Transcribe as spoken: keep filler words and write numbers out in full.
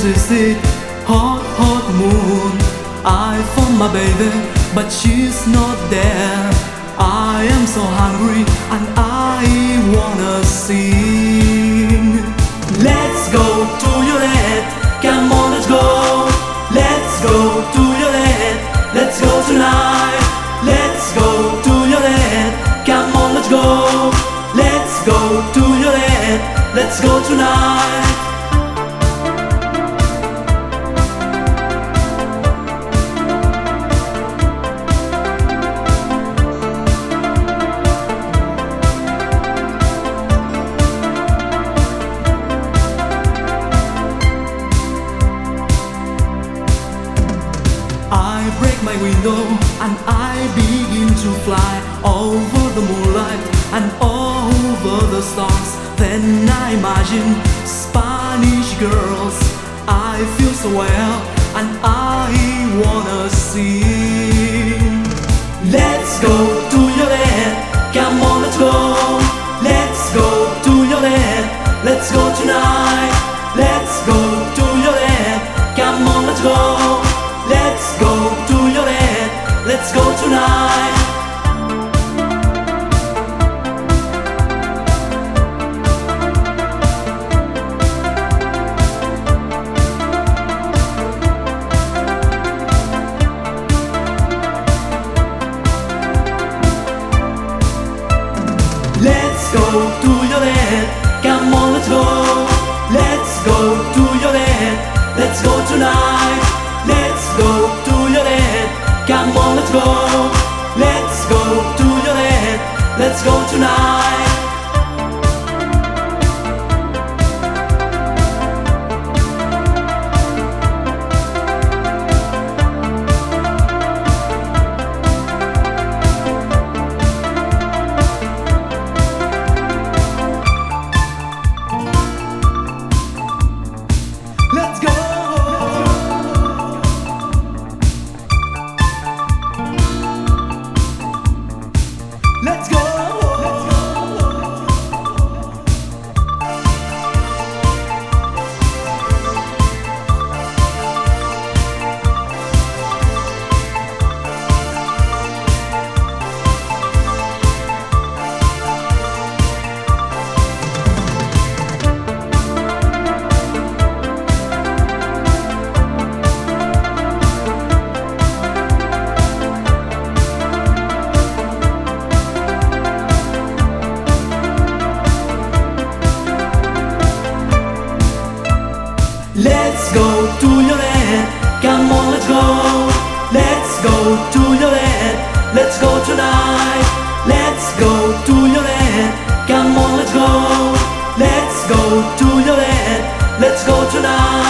twisted, hot, hot moon. I found my baby, but she's not there. I am so hungry and I wanna sing. Let's go to your head, come on, let's go. Let's go to your head, let's go tonight. Let's go to your head, come on, let's go. Let's go to your head, let's go tonight. I break my window and I begin to fly over the moonlight and over the stars. Then I imagine Spanish girls. I feel so well and I wanna sing. Let's go to your head, come on, let's go. Let's go to your head, let's go tonight. Let's go to your head, come on, let's go. Let's go to your head, let's go tonight. Let's go to your head, come on, let's go. Let's go to your head, let's go tonight. Let's go to your head, come on, let's go. Let's go to your head, let's go tonight. Let's go. Let's go. Let's go to your head, come on, let's go. Let's go to your head, let's go tonight. Let's go to your head, come on, let's go. Let's go to your head, let's go tonight.